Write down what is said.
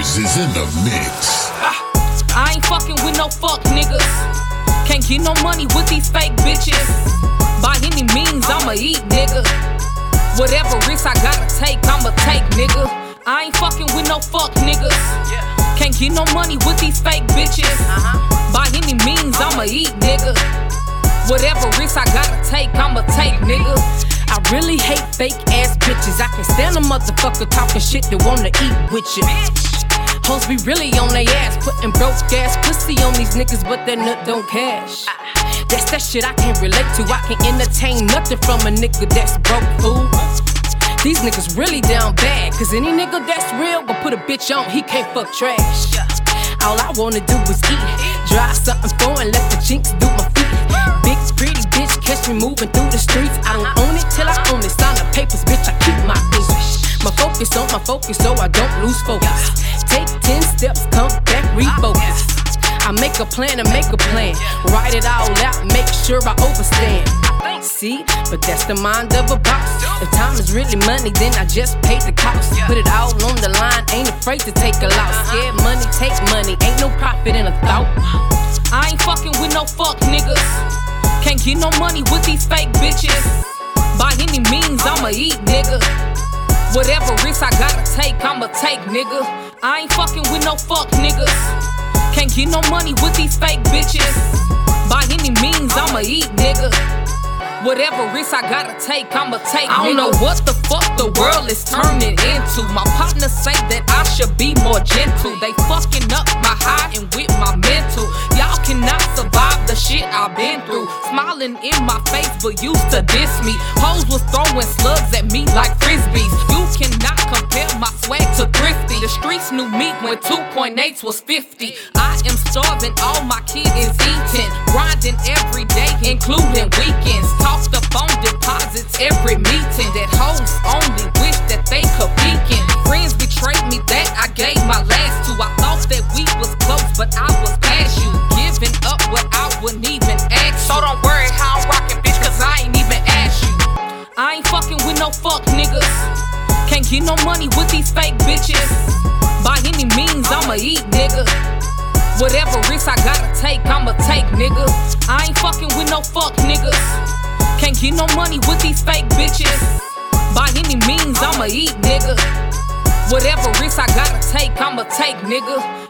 Boys is in the mix. I ain't fucking with no fuck niggas. Can't get no money with these fake bitches. By any means, I'ma eat, nigga. Whatever risk I gotta take, I'ma take, nigga. I ain't fucking with no fuck niggas. Can't get no money with these fake bitches. By any means, I'ma eat, nigga. Whatever risk I gotta take, I'ma take, nigga. I really hate fake ass bitches. I can stand a motherfucker talking shit that wanna eat with you. Hoes be really on they ass, putting broke ass pussy on these niggas, but that nut don't cash. That's that shit I can't relate to. I can't entertain nothing from a nigga that's broke, fool. These niggas really down bad, cause any nigga that's real gon' put a bitch on, he can't fuck trash. All I wanna do is eat, drive something foreign, let the chinks do my feet. Big pretty bitch catch me moving through the streets. I don't own it till I own it, sign the papers, bitch, I keep my business. My focus on my focus so I don't lose focus. Take 10 steps, come back, refocus. I make a plan and make a plan, write it all out, make sure I overstand. See, but that's the mind of a boss. If time is really money, then I just pay the cost. Put it all on the line, ain't afraid to take a loss. Scared money, take money, ain't no profit in a thought. I ain't fucking with no fuck niggas. Can't get no money with these fake bitches. By any means, I'ma eat, nigga. Whatever risk I gotta take, I'ma take, nigga. I ain't fucking with no fuck niggas. Can't get no money with these fake bitches. By any means, I'ma eat, nigga. Whatever risk I gotta take, I'ma take, nigga. I don't know what the fuck the world is turning into. My partners say that I should be more gentle. They fucking up my high and with my mental. Y'all cannot survive the shit I've been through. Smiling in my face but used to diss me. Hoes was throwing slugs at me like frisbees. You cannot compare my swag to thrifty. The streets knew me when 2.8 was 50. I am starving, all my kids is eating. Grinding every day, including weekends. Talk the phone deposits every meeting. That hoes only wish that they could peekin'. Friends betrayed me that I gave my last to. I thought that we was close, but I was past you. Giving up what I wouldn't even ask you. So don't worry how I'm rockin', bitch, cause I ain't even asked you. I ain't fucking with no fuck niggas. Can't get no money with these fake bitches. By any means, I'ma eat, nigga. Whatever risk I gotta take, I'ma take, nigga. I ain't fucking with no fuck niggas. Can't get no money with these fake bitches. By any means, I'ma eat, nigga. Whatever risk I gotta take, I'ma take, nigga.